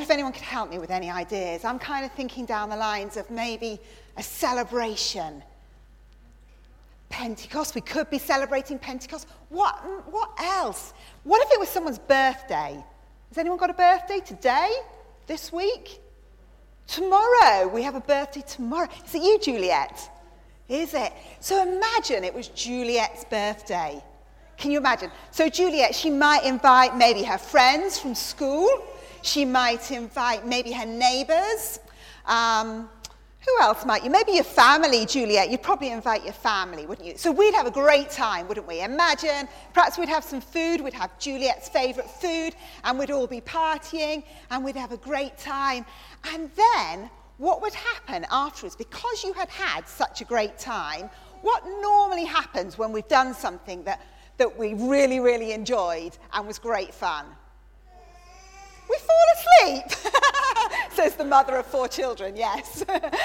if anyone could help me with any ideas. I'm kind of thinking down the lines of maybe a celebration. Pentecost, we could be celebrating Pentecost. What else? What if it was someone's birthday? Has anyone got a birthday today? This week? Tomorrow? We have a birthday tomorrow. Is it you, Juliet? Is it? So imagine it was Juliet's birthday. Can you imagine? So Juliet, she might invite maybe her friends from school. She might invite maybe her neighbours. Who else might you? Maybe your family, Juliet. You'd probably invite your family, wouldn't you? So we'd have a great time, wouldn't we? Imagine, perhaps we'd have some food. We'd have Juliet's favourite food, and we'd all be partying, and we'd have a great time. And then what would happen afterwards, because you had had such a great time, what normally happens when we've done something that we really, really enjoyed and was great fun? We fall asleep, says the mother of 4 children, yes.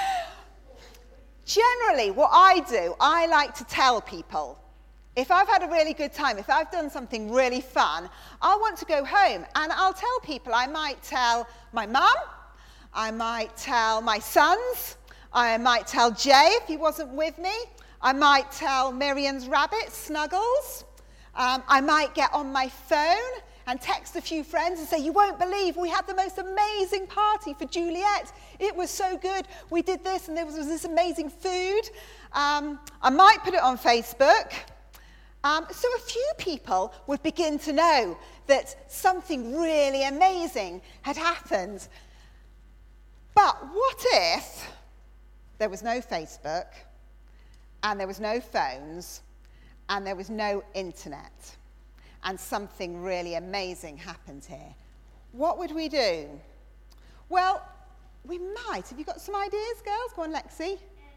Generally, what I do, I like to tell people, if I've had a really good time, if I've done something really fun, I want to go home, and I'll tell people. I might tell my mum, I might tell my sons, I might tell Jay if he wasn't with me, I might tell Miriam's rabbit, Snuggles, I might get on my phone and text a few friends and say, you won't believe we had the most amazing party for Juliet. It was so good. We did this and there was this amazing food. I might put it on Facebook. So a few people would begin to know that something really amazing had happened. But what if there was no Facebook and there was no phones and there was no internet? And something really amazing happened here. What would we do? Well, we might. Have you got some ideas, girls? Go on, Lexi.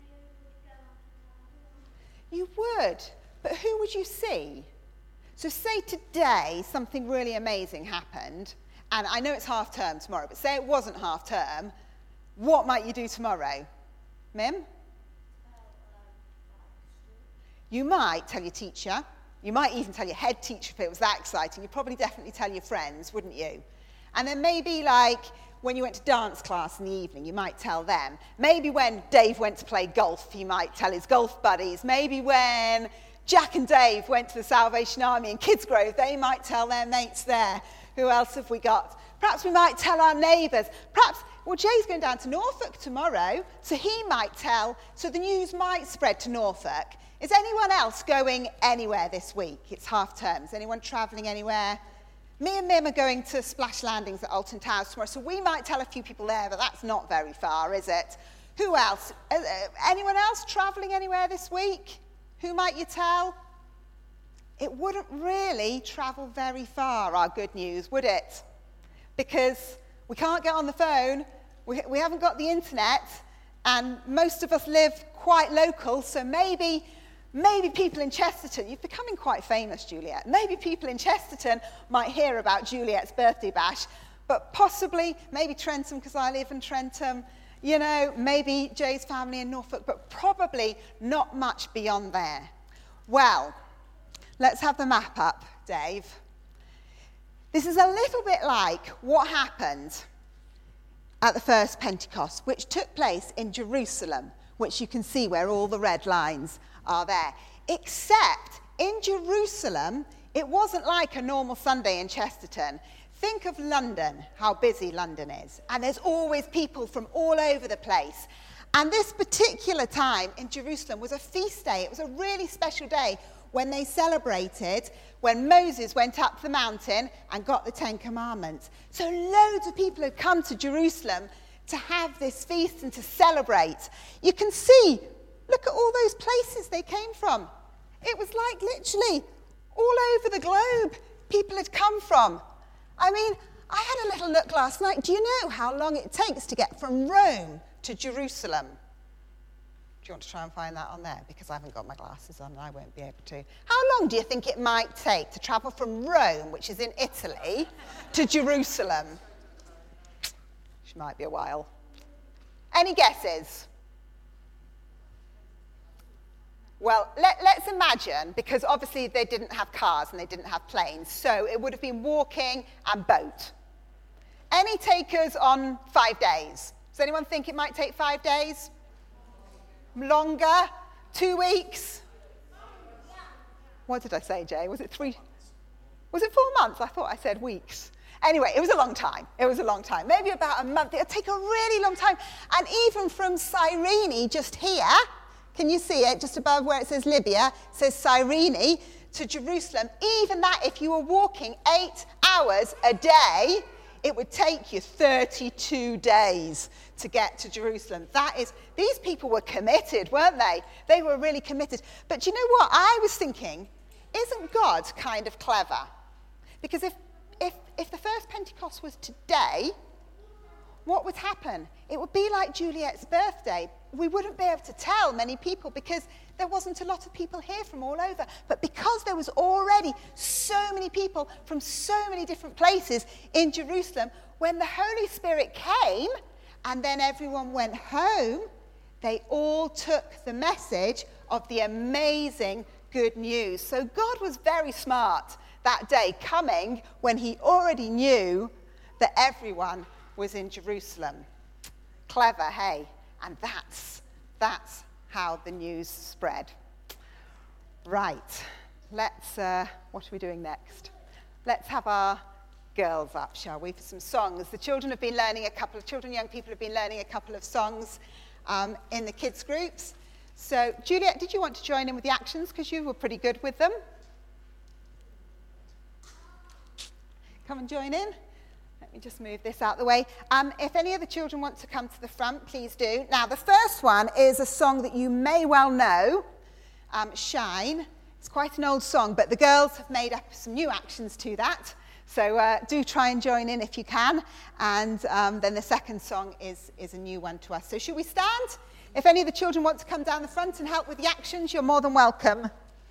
You would. But who would you see? So say today something really amazing happened, and I know it's half term tomorrow, but say it wasn't half term, what might you do tomorrow? Mim? You might tell your teacher. You might even tell your head teacher if it was that exciting. You'd probably definitely tell your friends, wouldn't you? And then maybe like when you went to dance class in the evening, you might tell them. Maybe when Dave went to play golf, he might tell his golf buddies. Maybe when Jack and Dave went to the Salvation Army in Kidsgrove, they might tell their mates there. Who else have we got? Perhaps we might tell our neighbours. Perhaps, well, Jay's going down to Norfolk tomorrow, so he might tell, so the news might spread to Norfolk. Is anyone else going anywhere this week? It's half term. Is anyone travelling anywhere? Me and Mim are going to Splash Landings at Alton Towers tomorrow, so we might tell a few people there, but that's not very far, is it? Who else? Anyone else travelling anywhere this week? Who might you tell? It wouldn't really travel very far, our good news, would it? Because we can't get on the phone, we haven't got the internet, and most of us live quite local, so maybe people in Chesterton, you're becoming quite famous, Juliet. Maybe people in Chesterton might hear about Juliet's birthday bash, but possibly, maybe Trentham, because I live in Trentham, you know, maybe Jay's family in Norfolk, but probably not much beyond there. Well, let's have the map up, Dave. This is a little bit like what happened at the first Pentecost, which took place in Jerusalem, which you can see where all the red lines are there. Except in Jerusalem, it wasn't like a normal Sunday in Chesterton. Think of London, how busy London is. And there's always people from all over the place. And this particular time in Jerusalem was a feast day. It was a really special day when they celebrated when Moses went up the mountain and got the 10 Commandments. So loads of people had come to Jerusalem to have this feast and to celebrate. You can see, look at all those places they came from. It was like literally all over the globe people had come from. I mean, I had a little look last night. Do you know how long it takes to get from Rome to Jerusalem? Do you want to try and find that on there? Because I haven't got my glasses on and I won't be able to. How long do you think it might take to travel from Rome, which is in Italy, to Jerusalem? Which might be a while. Any guesses? Well, let's imagine, because obviously they didn't have cars and they didn't have planes, so it would have been walking and boat. Any takers on 5 days? Does anyone think it might take 5 days? Longer? 2 weeks? What did I say, Jay? Was it 3? Was it 4 months? I thought I said weeks. Anyway, it was a long time. It was a long time. Maybe about a month. It would take a really long time. And even from Cyrene, just here, can you see it? Just above where it says Libya, it says Cyrene to Jerusalem. Even that, if you were walking 8 hours a day, it would take you 32 days to get to Jerusalem. These people were committed, weren't they? They were really committed. But do you know what? I was thinking, isn't God kind of clever? Because if the first Pentecost was today, what would happen? It would be like Juliet's birthday. We wouldn't be able to tell many people because there wasn't a lot of people here from all over. But because there was already so many people from so many different places in Jerusalem, when the Holy Spirit came and then everyone went home, they all took the message of the amazing good news. So God was very smart that day, coming when he already knew that everyone was in Jerusalem. Clever, hey? And that's how the news spread. Right, what are we doing next? Let's have our girls up, shall we, for some songs. The children have been learning young people have been learning a couple of songs in the kids' groups. So, Juliet, did you want to join in with the actions? Because you were pretty good with them. Come and join in. Let me just move this out the way. If any of the children want to come to the front, please do. Now, the first one is a song that you may well know, Shine. It's quite an old song, but the girls have made up some new actions to that. So do try and join in if you can. And then the second song is a new one to us. So should we stand? If any of the children want to come down the front and help with the actions, you're more than welcome.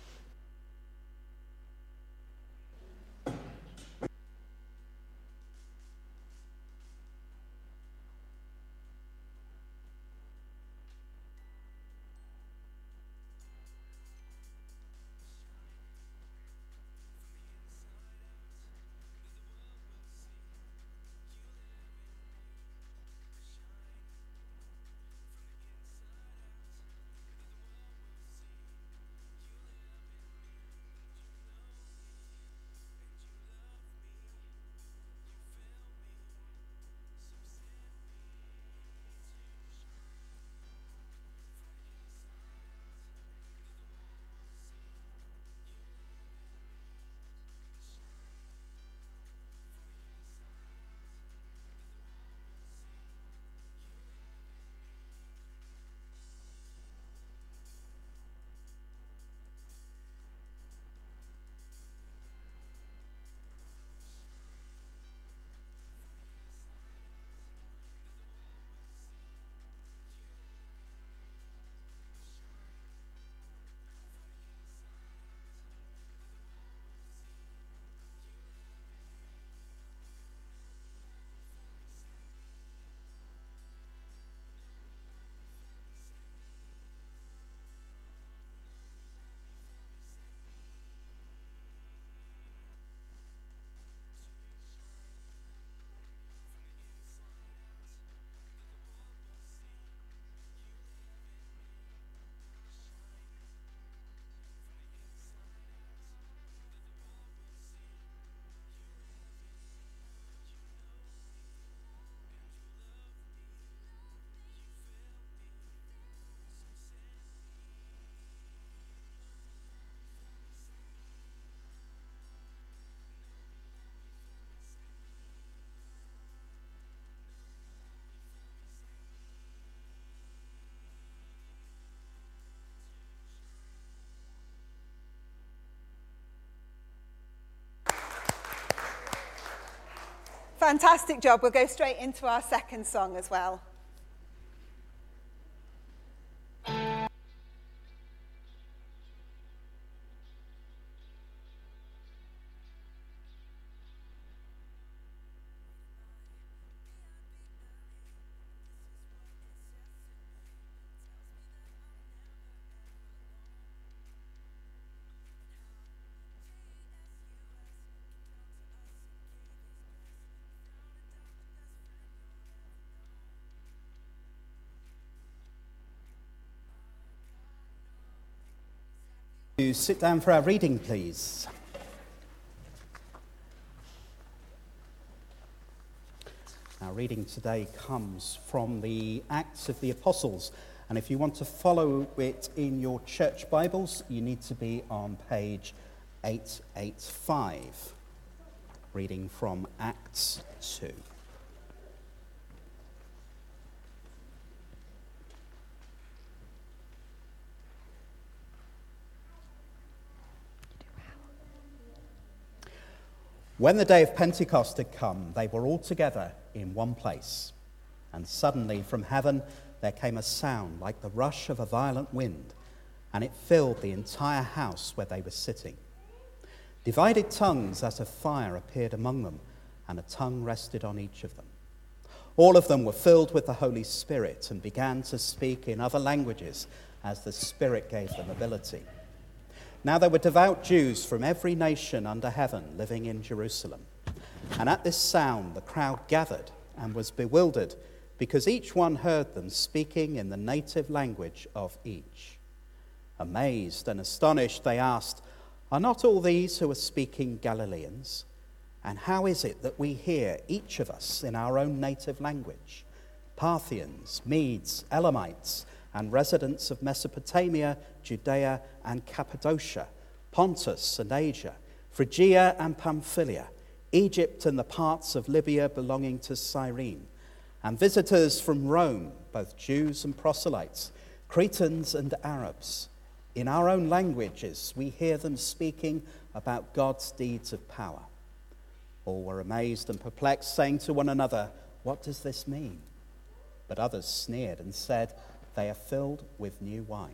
Fantastic job. We'll go straight into our second song as well. You sit down for our reading, please. Our reading today comes from the Acts of the Apostles, and if you want to follow it in your church Bibles, you need to be on page 885, reading from Acts 2. When the day of Pentecost had come, they were all together in one place. And suddenly from heaven there came a sound like the rush of a violent wind, and it filled the entire house where they were sitting. Divided tongues as of fire appeared among them, and a tongue rested on each of them. All of them were filled with the Holy Spirit and began to speak in other languages as the Spirit gave them ability. Now there were devout Jews from every nation under heaven living in Jerusalem. And at this sound the crowd gathered and was bewildered, because each one heard them speaking in the native language of each. Amazed and astonished, they asked, "Are not all these who are speaking Galileans? And how is it that we hear, each of us, in our own native language? Parthians, Medes, Elamites, and residents of Mesopotamia, Judea and Cappadocia, Pontus and Asia, Phrygia and Pamphylia, Egypt and the parts of Libya belonging to Cyrene, and visitors from Rome, both Jews and proselytes, Cretans and Arabs. In our own languages we hear them speaking about God's deeds of power." All were amazed and perplexed, saying to one another, "What does this mean?" But others sneered and said, "They are filled with new wine."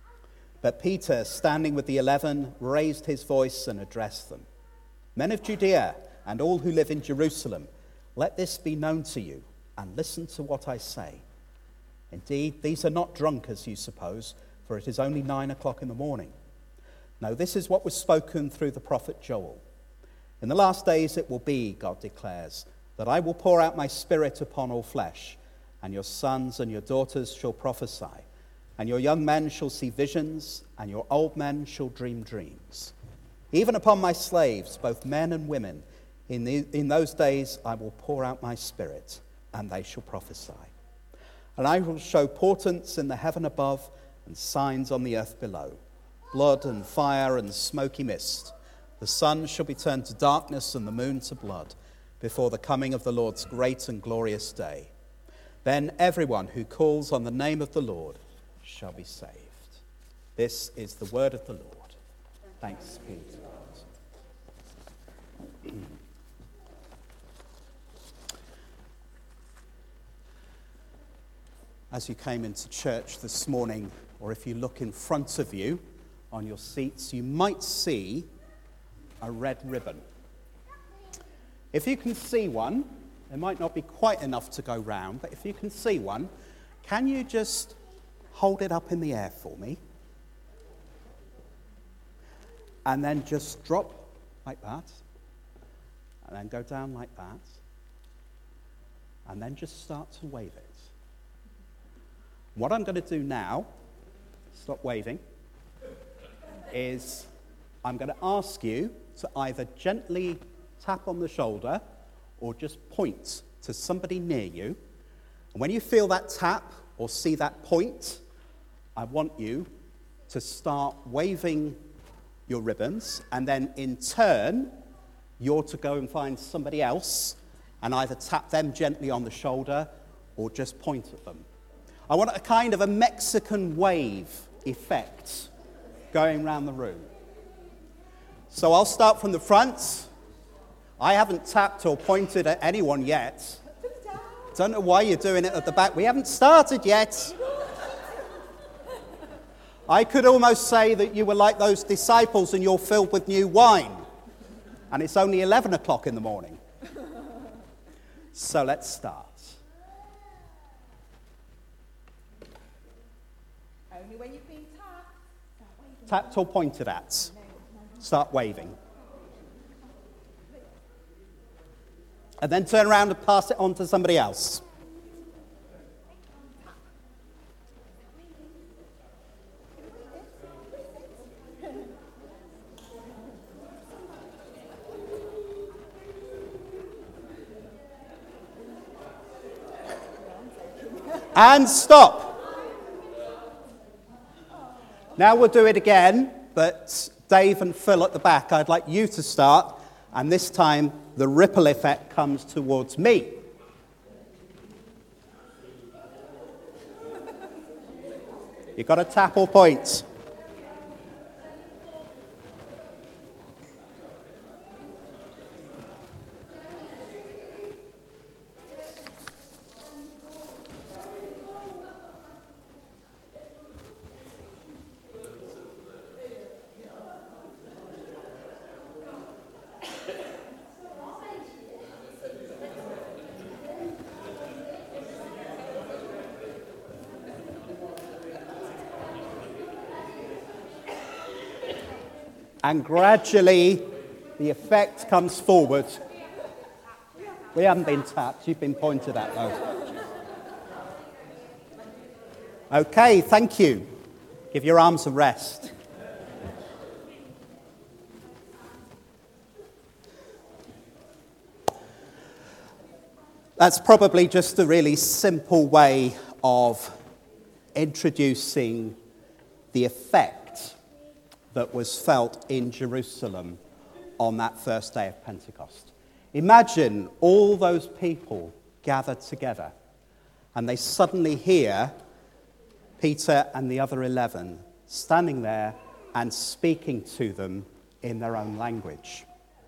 But Peter, standing with the 11, raised his voice and addressed them. "Men of Judea and all who live in Jerusalem, let this be known to you, and listen to what I say. Indeed, these are not drunk as you suppose, for it is only 9 o'clock in the morning. No, this is what was spoken through the prophet Joel. In the last days it will be, God declares, that I will pour out my spirit upon all flesh, and your sons and your daughters shall prophesy, and your young men shall see visions, and your old men shall dream dreams. Even upon my slaves, both men and women, in those days I will pour out my spirit, and they shall prophesy. And I will show portents in the heaven above and signs on the earth below, blood and fire and smoky mist. The sun shall be turned to darkness and the moon to blood, before the coming of the Lord's great and glorious day. Then everyone who calls on the name of the Lord shall be saved." This is the word of the Lord. Thanks be to God. As you came into church this morning, or if you look in front of you on your seats, you might see a red ribbon. If you can see one, there might not be quite enough to go round, but if you can see one, can you just hold it up in the air for me? And then just drop like that, and then go down like that, and then just start to wave it. What I'm going to do now, stop waving, is I'm going to ask you to either gently tap on the shoulder or just point to somebody near you. And when you feel that tap or see that point, I want you to start waving your ribbons, and then in turn, you're to go and find somebody else and either tap them gently on the shoulder or just point at them. I want a kind of a Mexican wave effect going around the room. So I'll start from the front. I haven't tapped or pointed at anyone yet. Don't know why you're doing it at the back. We haven't started yet. I could almost say that you were like those disciples and you're filled with new wine. And it's only 11 o'clock in the morning. So let's start. Only when you've been tapped. Tapped or pointed at. Start waving. And then turn around and pass it on to somebody else. And stop. Now we'll do it again, but Dave and Phil at the back, I'd like you to start, and this time the ripple effect comes towards me. You've got to tap or point. And gradually, the effect comes forward. We haven't been tapped, you've been pointed at, though. Okay, thank you. Give your arms a rest. That's probably just a really simple way of introducing the effect that was felt in Jerusalem on that first day of Pentecost. Imagine all those people gathered together and they suddenly hear Peter and the other 11 standing there and speaking to them in their own language.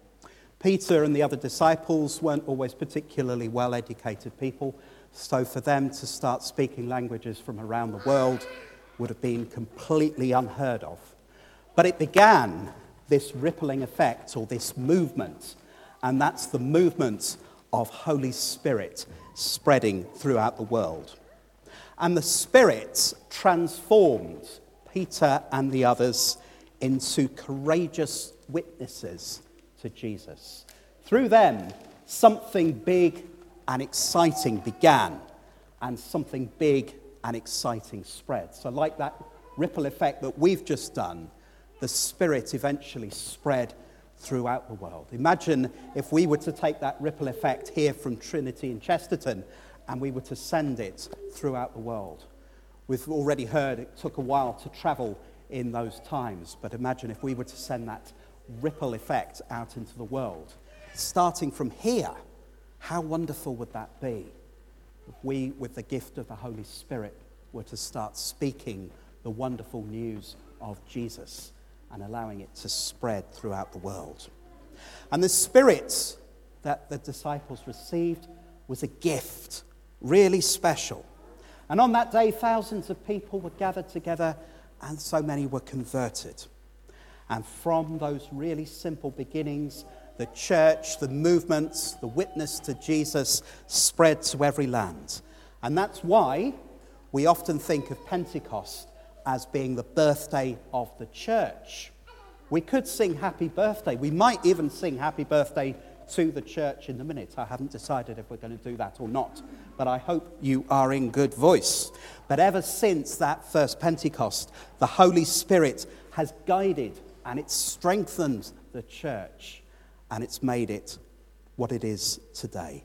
Peter and the other disciples weren't always particularly well-educated people, so for them to start speaking languages from around the world would have been completely unheard of. But it began this rippling effect, or this movement, and that's the movement of Holy Spirit spreading throughout the world. And the Spirit transformed Peter and the others into courageous witnesses to Jesus. Through them, something big and exciting began, and something big and exciting spread. So like that ripple effect that we've just done, the Spirit eventually spread throughout the world. Imagine if we were to take that ripple effect here from Trinity in Chesterton and we were to send it throughout the world. We've already heard it took a while to travel in those times, but imagine if we were to send that ripple effect out into the world. Starting from here, how wonderful would that be if we, with the gift of the Holy Spirit, were to start speaking the wonderful news of Jesus and allowing it to spread throughout the world. And the Spirit that the disciples received was a gift, really special. And on that day, thousands of people were gathered together, and so many were converted. And from those really simple beginnings, the church, the movements, the witness to Jesus spread to every land. And that's why we often think of Pentecost as being the birthday of the church. We could sing happy birthday. We might even sing happy birthday to the church in a minute. I haven't decided if we're going to do that or not, but I hope you are in good voice. But ever since that first Pentecost, the Holy Spirit has guided and it's strengthened the church, and it's made it what it is today.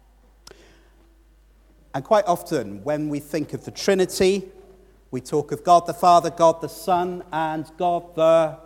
And quite often when we think of the Trinity, we talk of God the Father, God the Son, and God the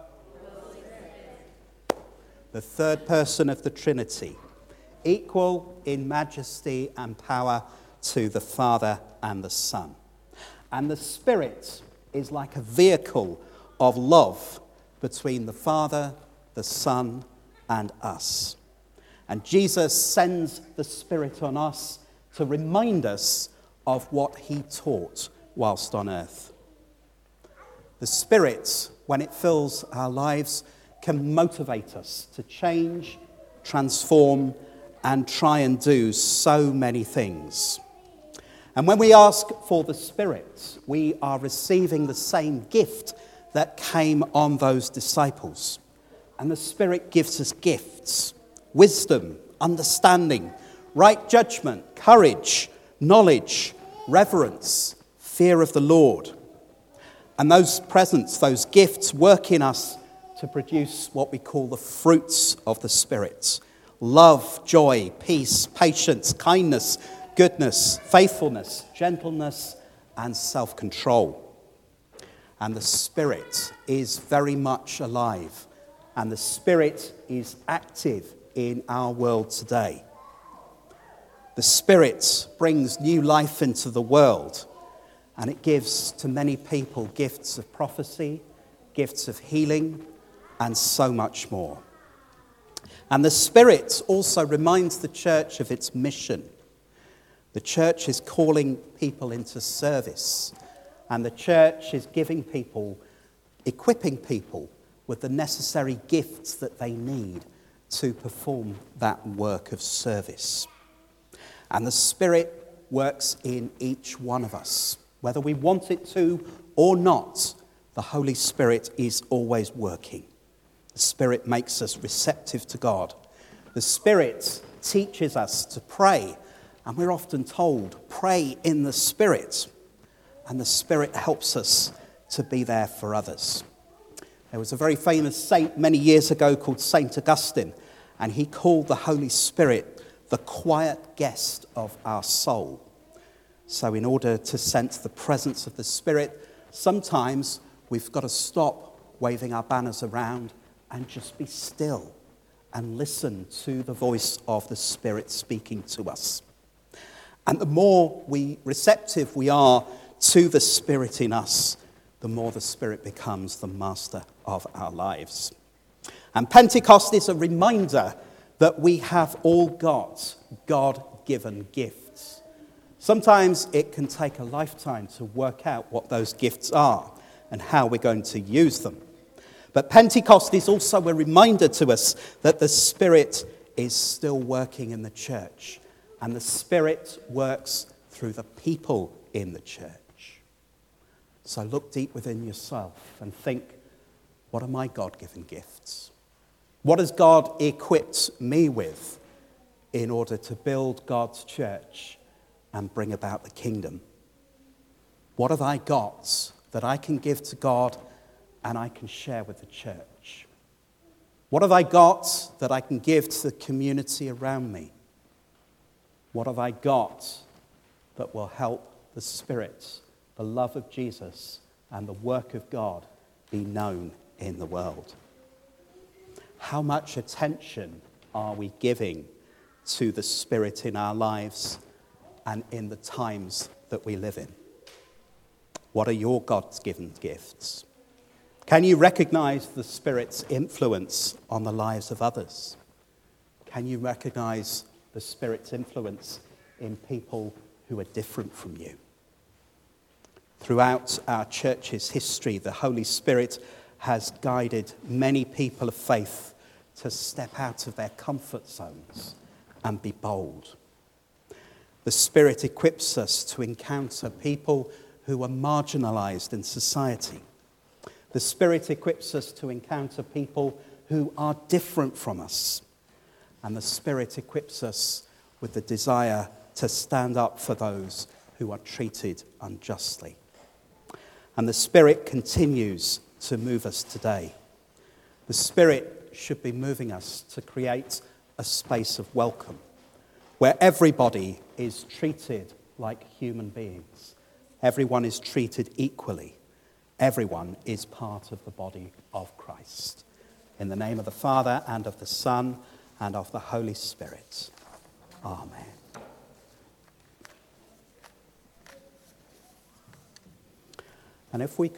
third person of the Trinity, equal in majesty and power to the Father and the Son. And the Spirit is like a vehicle of love between the Father, the Son, and us. And Jesus sends the Spirit on us to remind us of what he taught whilst on earth. The Spirit, when it fills our lives, can motivate us to change, transform, and try and do so many things. And when we ask for the Spirit, we are receiving the same gift that came on those disciples. And the Spirit gives us gifts: wisdom, understanding, right judgment, courage, knowledge, reverence, fear of the Lord. And those presents, those gifts, work in us to produce what we call the fruits of the Spirit: love, joy, peace, patience, kindness, goodness, faithfulness, gentleness, and self-control. And the Spirit is very much alive, and the Spirit is active in our world today. The Spirit brings new life into the world, and it gives to many people gifts of prophecy, gifts of healing, and so much more. And the Spirit also reminds the church of its mission. The church is calling people into service, and the church is giving people, equipping people with the necessary gifts that they need to perform that work of service. And the Spirit works in each one of us. Whether we want it to or not, the Holy Spirit is always working. The Spirit makes us receptive to God. The Spirit teaches us to pray, and we're often told, pray in the Spirit. And the Spirit helps us to be there for others. There was a very famous saint many years ago called St. Augustine, and he called the Holy Spirit the quiet guest of our soul. So in order to sense the presence of the Spirit, sometimes we've got to stop waving our banners around and just be still and listen to the voice of the Spirit speaking to us. And the more receptive we are to the Spirit in us, the more the Spirit becomes the master of our lives. And Pentecost is a reminder that we have all got God-given gifts. Sometimes it can take a lifetime to work out what those gifts are and how we're going to use them. But Pentecost is also a reminder to us that the Spirit is still working in the church, and the Spirit works through the people in the church. So look deep within yourself and think, what are my God-given gifts? What has God equipped me with in order to build God's church and bring about the kingdom? What have I got that I can give to God and I can share with the church? What have I got that I can give to the community around me? What have I got that will help the Spirit, the love of Jesus, and the work of God be known in the world? How much attention are we giving to the Spirit in our lives and in the times that we live in? What are your God-given gifts? Can you recognize the Spirit's influence on the lives of others? Can you recognize the Spirit's influence in people who are different from you? Throughout our church's history, the Holy Spirit has guided many people of faith to step out of their comfort zones and be bold. The Spirit equips us to encounter people who are marginalized in society. The Spirit equips us to encounter people who are different from us. And the Spirit equips us with the desire to stand up for those who are treated unjustly. And the Spirit continues to move us today. The Spirit should be moving us to create a space of welcome where everybody is treated like human beings. Everyone is treated equally. Everyone is part of the body of Christ. In the name of the Father, and of the Son, and of the Holy Spirit. Amen. And if we could